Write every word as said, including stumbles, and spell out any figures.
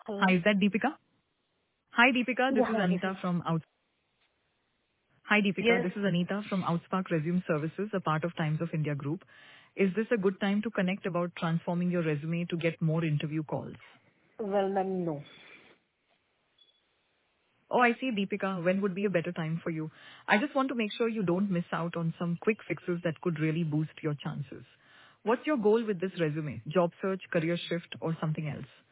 Hello. Hi, is that Deepika? Hi, Deepika. This Yeah, is yeah, this is. Anita from Out. Hi, Deepika. Yes. This is Anita from Outspark Resume Services, a part of Times of India Group. Is this a good time to connect about transforming your resume to get more interview calls? Well, then no. Oh, I see, Deepika. When would be a better time for you? I just want to make sure you don't miss out on some quick fixes that could really boost your chances. What's your goal with this resume? Job search, career shift, or something else?